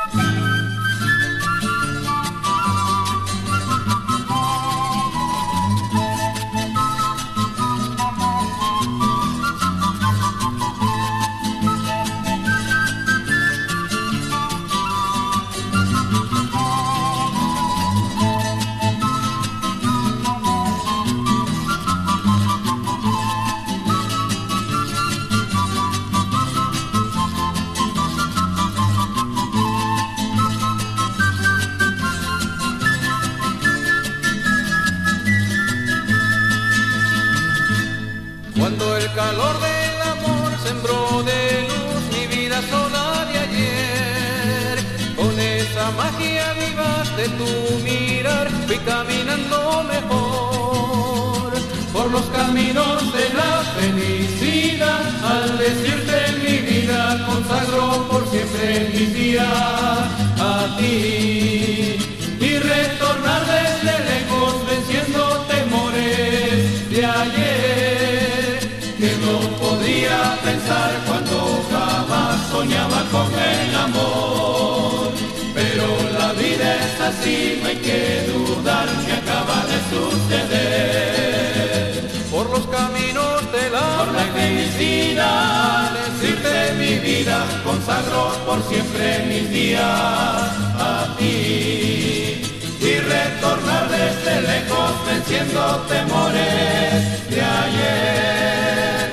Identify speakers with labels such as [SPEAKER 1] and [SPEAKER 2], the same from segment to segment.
[SPEAKER 1] Cuando el calor del amor sembró de luz mi vida sola de ayer, con esa magia vivaz de tu mirar fui caminando mejor por los caminos de la felicidad. Al decirte mi vida consagro por siempre mis días a ti y retornar desde lejos venciendo temores de ayer, que no podría pensar cuando jamás soñaba con el amor. Pero la vida es así, no hay que dudar, que acaba de suceder. Por los caminos de la felicidad, decirte mi vida, consagro por siempre mis días a ti y retornar desde lejos venciendo temores de ayer.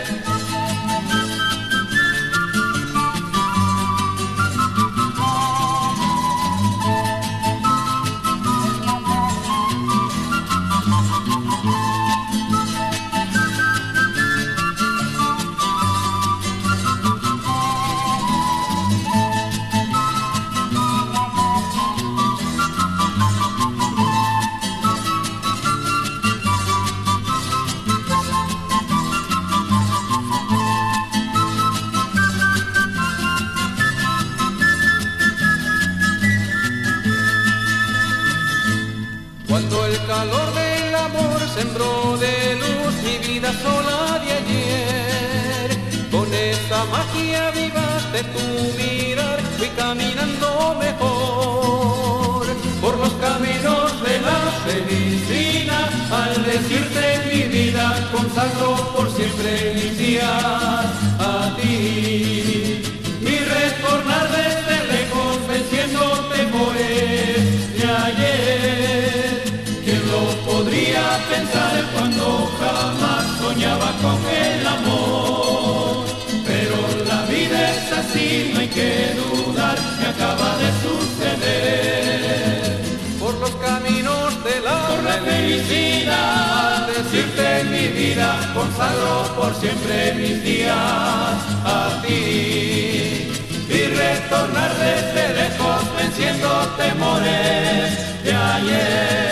[SPEAKER 1] Cuando el calor del amor sembró de luz mi vida sola de ayer, con esa magia vivaz de tu mirar fui caminando mejor por los caminos de la felicidad. Al decirte mi vida consagro por siempre mis días a ti y retornar desde lejos venciendo temores de ayer. Podría pensar cuando jamás soñaba con el amor, pero la vida es así, no hay que dudar, que acaba de suceder. Por los caminos de la felicidad, decirte mi vida, consagro por siempre mis días a ti y retornar desde lejos venciendo temores de ayer.